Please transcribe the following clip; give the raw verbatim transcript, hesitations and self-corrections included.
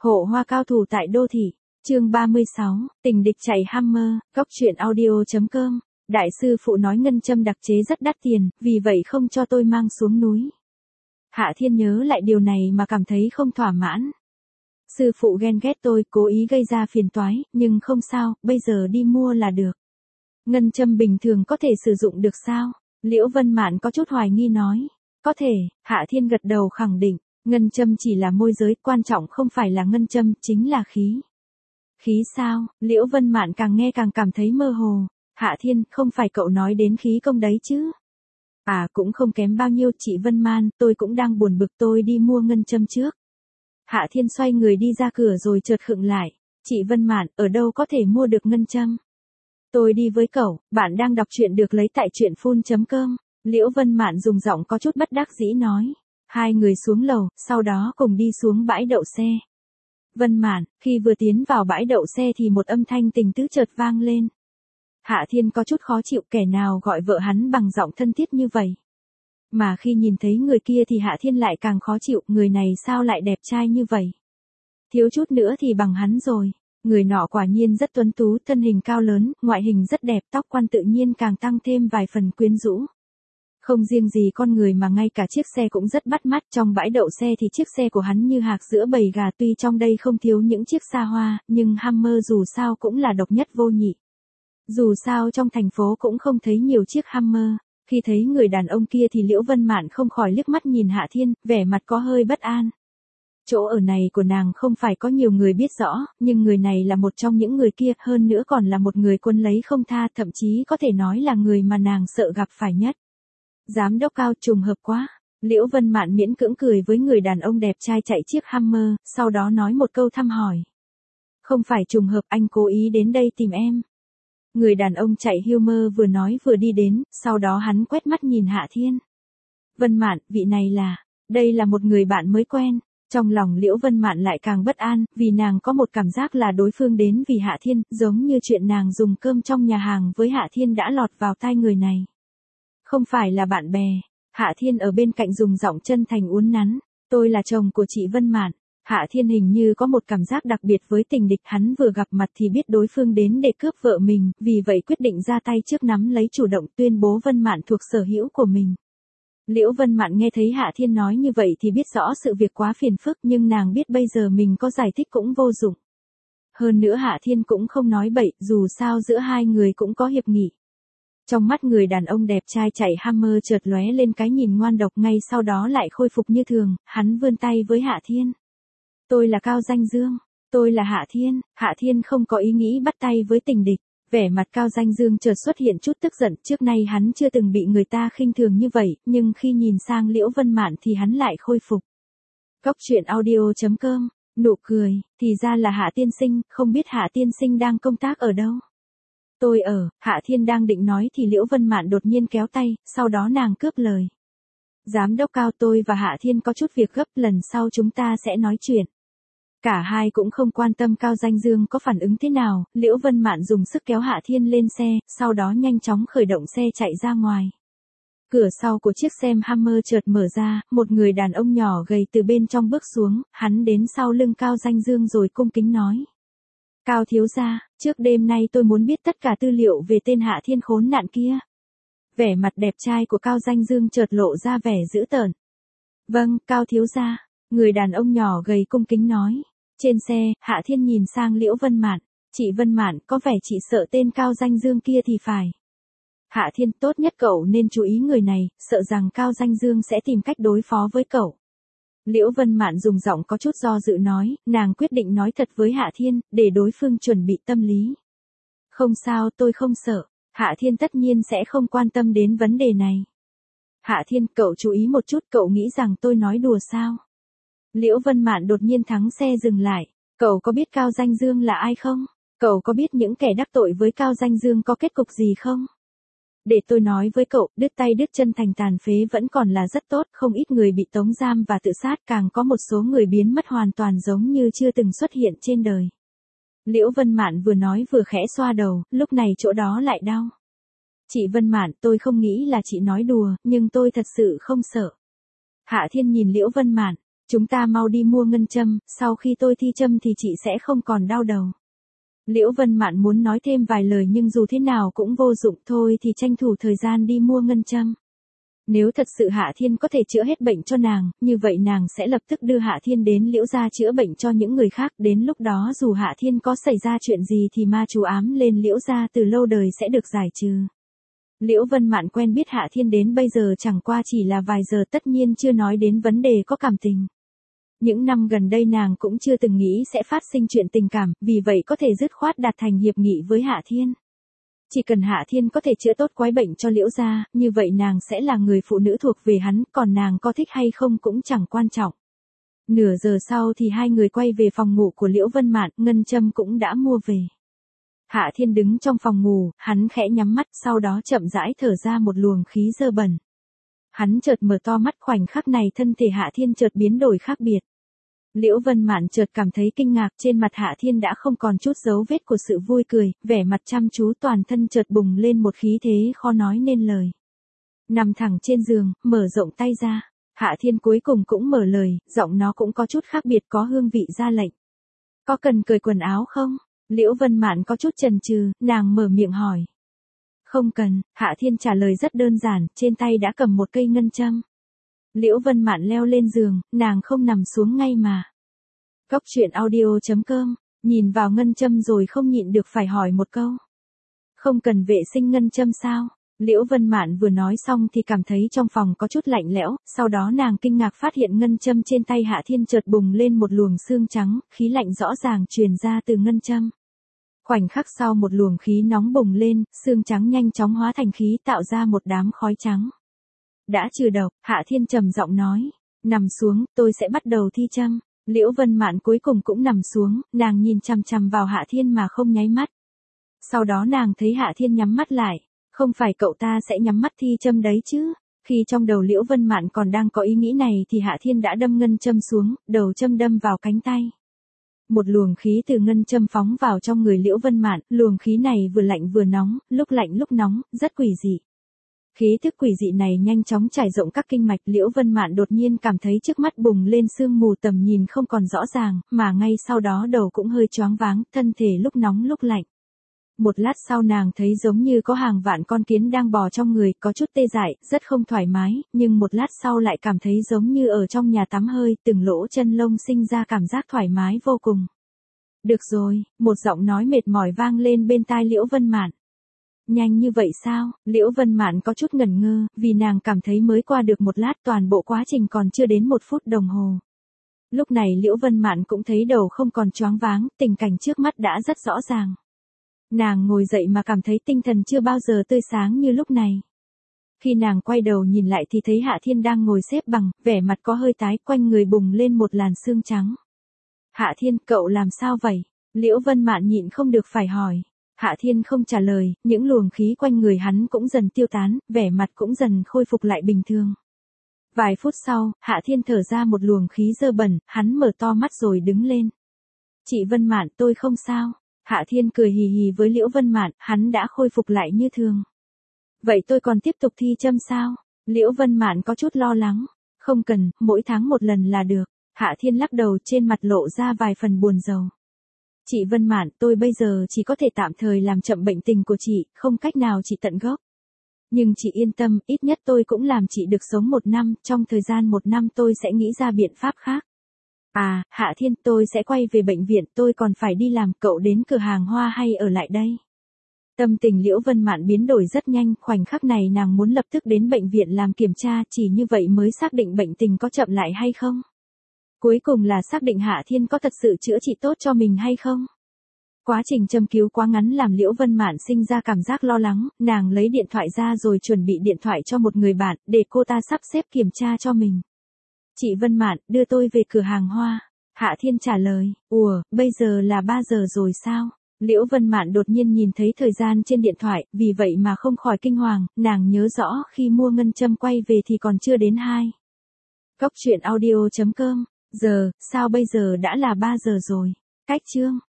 Hộ hoa cao thủ tại đô thị. Chương ba mươi sáu, tình địch chạy Hammer, góc truyện audio chấm com. Đại sư phụ nói ngân châm đặc chế rất đắt tiền, vì vậy không cho tôi mang xuống núi. Hạ Thiên nhớ lại điều này mà cảm thấy không thỏa mãn. Sư phụ ghen ghét tôi, cố ý gây ra phiền toái, nhưng không sao, bây giờ đi mua là được. Ngân châm bình thường có thể sử dụng được sao? Liễu Vân Mạn có chút hoài nghi nói. Có thể, Hạ Thiên gật đầu khẳng định, ngân châm chỉ là môi giới, quan trọng không phải là ngân châm, chính là khí. Khí sao? Liễu Vân Mạn càng nghe càng cảm thấy mơ hồ. Hạ Thiên, không phải cậu nói đến khí công đấy chứ? À, cũng không kém bao nhiêu, chị Vân Man, tôi cũng đang buồn bực, tôi đi mua ngân châm trước. Hạ Thiên xoay người đi ra cửa rồi chợt khựng lại. Chị Vân Mạn, ở đâu có thể mua được ngân châm? Tôi đi với cậu, bạn đang đọc truyện được lấy tại truyện phun chấm com. Liễu Vân Mạn dùng giọng có chút bất đắc dĩ nói. Hai người xuống lầu, sau đó cùng đi xuống bãi đậu xe. Vân Mạn, khi vừa tiến vào bãi đậu xe thì một âm thanh tình tứ chợt vang lên. Hạ Thiên có chút khó chịu, kẻ nào gọi vợ hắn bằng giọng thân thiết như vậy. Mà khi nhìn thấy người kia thì Hạ Thiên lại càng khó chịu, người này sao lại đẹp trai như vậy. Thiếu chút nữa thì bằng hắn rồi. Người nọ quả nhiên rất tuấn tú, thân hình cao lớn, ngoại hình rất đẹp, tóc quăn tự nhiên càng tăng thêm vài phần quyến rũ. Không riêng gì con người mà ngay cả chiếc xe cũng rất bắt mắt, trong bãi đậu xe thì chiếc xe của hắn như hạc giữa bầy gà, tuy trong đây không thiếu những chiếc xa hoa, nhưng Hammer dù sao cũng là độc nhất vô nhị. Dù sao trong thành phố cũng không thấy nhiều chiếc Hammer, khi thấy người đàn ông kia thì Liễu Vân Mạn không khỏi liếc mắt nhìn Hạ Thiên, vẻ mặt có hơi bất an. Chỗ ở này của nàng không phải có nhiều người biết rõ, nhưng người này là một trong những người kia, hơn nữa còn là một người quân lấy không tha, thậm chí có thể nói là người mà nàng sợ gặp phải nhất. Giám đốc Cao, trùng hợp quá. Liễu Vân Mạn miễn cưỡng cười với người đàn ông đẹp trai chạy chiếc Hammer, sau đó nói một câu thăm hỏi. Không phải trùng hợp, anh cố ý đến đây tìm em. Người đàn ông chạy Hummer vừa nói vừa đi đến, sau đó hắn quét mắt nhìn Hạ Thiên. Vân Mạn, vị này là, đây là một người bạn mới quen. Trong lòng Liễu Vân Mạn lại càng bất an, vì nàng có một cảm giác là đối phương đến vì Hạ Thiên, giống như chuyện nàng dùng cơm trong nhà hàng với Hạ Thiên đã lọt vào tai người này. Không phải là bạn bè. Hạ Thiên ở bên cạnh dùng giọng chân thành uốn nắn. Tôi là chồng của chị Vân Mạn. Hạ Thiên hình như có một cảm giác đặc biệt với tình địch, hắn vừa gặp mặt thì biết đối phương đến để cướp vợ mình, vì vậy quyết định ra tay trước, nắm lấy chủ động tuyên bố Vân Mạn thuộc sở hữu của mình. Liễu Vân Mạn nghe thấy Hạ Thiên nói như vậy thì biết rõ sự việc quá phiền phức, nhưng nàng biết bây giờ mình có giải thích cũng vô dụng. Hơn nữa Hạ Thiên cũng không nói bậy, dù sao giữa hai người cũng có hiệp nghị. Trong mắt người đàn ông đẹp trai chạy Hammer chợt lóe lên cái nhìn ngoan độc, ngay sau đó lại khôi phục như thường, hắn vươn tay với Hạ Thiên. Tôi là Cao Danh Dương, tôi là Hạ Thiên. Hạ Thiên không có ý nghĩ bắt tay với tình địch. Vẻ mặt Cao Danh Dương chợt xuất hiện chút tức giận, trước nay hắn chưa từng bị người ta khinh thường như vậy, nhưng khi nhìn sang Liễu Vân Mạn thì hắn lại khôi phục. Góc truyện audio chấm com, nụ cười, thì ra là Hạ tiên sinh, không biết Hạ tiên sinh đang công tác ở đâu. Tôi ở, Hạ Thiên đang định nói thì Liễu Vân Mạn đột nhiên kéo tay, sau đó nàng cướp lời. Giám đốc Cao, tôi và Hạ Thiên có chút việc gấp, lần sau chúng ta sẽ nói chuyện. Cả hai cũng không quan tâm Cao Danh Dương có phản ứng thế nào, Liễu Vân Mạn dùng sức kéo Hạ Thiên lên xe, sau đó nhanh chóng khởi động xe chạy ra ngoài. Cửa sau của chiếc xe Hammer chợt mở ra, một người đàn ông nhỏ gầy từ bên trong bước xuống, hắn đến sau lưng Cao Danh Dương rồi cung kính nói. Cao thiếu gia, trước đêm nay tôi muốn biết tất cả tư liệu về tên Hạ Thiên khốn nạn kia. Vẻ mặt đẹp trai của Cao Danh Dương chợt lộ ra vẻ dữ tợn. Vâng, Cao thiếu gia, người đàn ông nhỏ gầy cung kính nói. Trên xe, Hạ Thiên nhìn sang Liễu Vân Mạn. Chị Vân Mạn, có vẻ chị sợ tên Cao Danh Dương kia thì phải. Hạ Thiên, tốt nhất cậu nên chú ý người này, sợ rằng Cao Danh Dương sẽ tìm cách đối phó với cậu. Liễu Vân Mạn dùng giọng có chút do dự nói, nàng quyết định nói thật với Hạ Thiên, để đối phương chuẩn bị tâm lý. Không sao, tôi không sợ. Hạ Thiên tất nhiên sẽ không quan tâm đến vấn đề này. Hạ Thiên, cậu chú ý một chút, cậu nghĩ rằng tôi nói đùa sao? Liễu Vân Mạn đột nhiên thắng xe dừng lại. Cậu có biết Cao Danh Dương là ai không? Cậu có biết những kẻ đắc tội với Cao Danh Dương có kết cục gì không? Để tôi nói với cậu, đứt tay đứt chân thành tàn phế vẫn còn là rất tốt, không ít người bị tống giam và tự sát, càng có một số người biến mất hoàn toàn giống như chưa từng xuất hiện trên đời. Liễu Vân Mạn vừa nói vừa khẽ xoa đầu, lúc này chỗ đó lại đau. Chị Vân Mạn, tôi không nghĩ là chị nói đùa, nhưng tôi thật sự không sợ. Hạ Thiên nhìn Liễu Vân Mạn. Chúng ta mau đi mua ngân châm, sau khi tôi thi châm thì chị sẽ không còn đau đầu. Liễu Vân Mạn muốn nói thêm vài lời nhưng dù thế nào cũng vô dụng, thôi thì tranh thủ thời gian đi mua ngân châm. Nếu thật sự Hạ Thiên có thể chữa hết bệnh cho nàng, như vậy nàng sẽ lập tức đưa Hạ Thiên đến Liễu gia chữa bệnh cho những người khác, đến lúc đó dù Hạ Thiên có xảy ra chuyện gì thì ma chú ám lên Liễu gia từ lâu đời sẽ được giải trừ. Liễu Vân Mạn quen biết Hạ Thiên đến bây giờ chẳng qua chỉ là vài giờ, tất nhiên chưa nói đến vấn đề có cảm tình. Những năm gần đây nàng cũng chưa từng nghĩ sẽ phát sinh chuyện tình cảm, vì vậy có thể dứt khoát đạt thành hiệp nghị với Hạ Thiên. Chỉ cần Hạ Thiên có thể chữa tốt quái bệnh cho Liễu gia, như vậy nàng sẽ là người phụ nữ thuộc về hắn, còn nàng có thích hay không cũng chẳng quan trọng. Nửa giờ sau thì hai người quay về phòng ngủ của Liễu Vân Mạn, ngân châm cũng đã mua về. Hạ Thiên đứng trong phòng ngủ, hắn khẽ nhắm mắt, sau đó chậm rãi thở ra một luồng khí dơ bẩn. Hắn chợt mở to mắt, khoảnh khắc này thân thể Hạ Thiên chợt biến đổi khác biệt. Liễu Vân Mạn chợt cảm thấy kinh ngạc, trên mặt Hạ Thiên đã không còn chút dấu vết của sự vui cười, vẻ mặt chăm chú, toàn thân chợt bùng lên một khí thế khó nói nên lời. Nằm thẳng trên giường, mở rộng tay ra, Hạ Thiên cuối cùng cũng mở lời, giọng nó cũng có chút khác biệt, có hương vị ra lệnh. Có cần cởi quần áo không? Liễu Vân Mạn có chút chần chừ, nàng mở miệng hỏi. Không cần, Hạ Thiên trả lời rất đơn giản, trên tay đã cầm một cây ngân châm. Liễu Vân Mạn leo lên giường, nàng không nằm xuống ngay mà. Góc truyện audio chấm com, nhìn vào ngân châm rồi không nhịn được phải hỏi một câu. Không cần vệ sinh ngân châm sao? Liễu Vân Mạn vừa nói xong thì cảm thấy trong phòng có chút lạnh lẽo, sau đó nàng kinh ngạc phát hiện ngân châm trên tay Hạ Thiên chợt bùng lên một luồng sương trắng, khí lạnh rõ ràng truyền ra từ ngân châm. Khoảnh khắc sau một luồng khí nóng bùng lên, sương trắng nhanh chóng hóa thành khí tạo ra một đám khói trắng. Đã trừ độc, Hạ Thiên trầm giọng nói. Nằm xuống, tôi sẽ bắt đầu thi châm. Liễu Vân Mạn cuối cùng cũng nằm xuống, nàng nhìn chằm chằm vào Hạ Thiên mà không nháy mắt. Sau đó nàng thấy Hạ Thiên nhắm mắt lại. Không phải cậu ta sẽ nhắm mắt thi châm đấy chứ? Khi trong đầu Liễu Vân Mạn còn đang có ý nghĩ này thì Hạ Thiên đã đâm ngân châm xuống, đầu châm đâm vào cánh tay. Một luồng khí từ ngân châm phóng vào trong người Liễu Vân Mạn, luồng khí này vừa lạnh vừa nóng, lúc lạnh lúc nóng, rất quỷ dị. Khí thức quỷ dị này nhanh chóng trải rộng các kinh mạch, Liễu Vân Mạn đột nhiên cảm thấy trước mắt bùng lên sương mù, tầm nhìn không còn rõ ràng, mà ngay sau đó đầu cũng hơi choáng váng, thân thể lúc nóng lúc lạnh. Một lát sau nàng thấy giống như có hàng vạn con kiến đang bò trong người, có chút tê dại, rất không thoải mái, nhưng một lát sau lại cảm thấy giống như ở trong nhà tắm hơi, từng lỗ chân lông sinh ra cảm giác thoải mái vô cùng. Được rồi, một giọng nói mệt mỏi vang lên bên tai Liễu Vân Mạn. Nhanh như vậy sao? Liễu Vân Mạn có chút ngần ngơ, vì nàng cảm thấy mới qua được một lát, toàn bộ quá trình còn chưa đến một phút đồng hồ. Lúc này Liễu Vân Mạn cũng thấy đầu không còn choáng váng, tình cảnh trước mắt đã rất rõ ràng. Nàng ngồi dậy mà cảm thấy tinh thần chưa bao giờ tươi sáng như lúc này. Khi nàng quay đầu nhìn lại thì thấy Hạ Thiên đang ngồi xếp bằng, vẻ mặt có hơi tái, quanh người bùng lên một làn sương trắng. Hạ Thiên, cậu làm sao vậy? Liễu Vân Mạn nhịn không được phải hỏi. Hạ Thiên không trả lời, những luồng khí quanh người hắn cũng dần tiêu tán, vẻ mặt cũng dần khôi phục lại bình thường. Vài phút sau, Hạ Thiên thở ra một luồng khí dơ bẩn, hắn mở to mắt rồi đứng lên. Chị Vân Mạn, tôi không sao. Hạ Thiên cười hì hì với Liễu Vân Mạn, hắn đã khôi phục lại như thường. Vậy tôi còn tiếp tục thi châm sao? Liễu Vân Mạn có chút lo lắng. Không cần, mỗi tháng một lần là được. Hạ Thiên lắc đầu, trên mặt lộ ra vài phần buồn rầu. Chị Vân Mạn, tôi bây giờ chỉ có thể tạm thời làm chậm bệnh tình của chị, không cách nào trị tận gốc. Nhưng chị yên tâm, ít nhất tôi cũng làm chị được sống một năm, trong thời gian một năm tôi sẽ nghĩ ra biện pháp khác. À, Hạ Thiên, tôi sẽ quay về bệnh viện, tôi còn phải đi làm, cậu đến cửa hàng hoa hay ở lại đây? Tâm tình Liễu Vân Mạn biến đổi rất nhanh, khoảnh khắc này nàng muốn lập tức đến bệnh viện làm kiểm tra, chỉ như vậy mới xác định bệnh tình có chậm lại hay không. Cuối cùng là xác định Hạ Thiên có thật sự chữa trị tốt cho mình hay không. Quá trình châm cứu quá ngắn làm Liễu Vân Mạn sinh ra cảm giác lo lắng, nàng lấy điện thoại ra rồi chuẩn bị điện thoại cho một người bạn, để cô ta sắp xếp kiểm tra cho mình. Chị Vân Mạn, đưa tôi về cửa hàng hoa. Hạ Thiên trả lời, ủa, bây giờ là ba giờ rồi sao? Liễu Vân Mạn đột nhiên nhìn thấy thời gian trên điện thoại, vì vậy mà không khỏi kinh hoàng, nàng nhớ rõ khi mua ngân châm quay về thì còn chưa đến hai. Góc truyện audio chấm com, giờ, sao bây giờ đã là ba giờ rồi? Cách chương.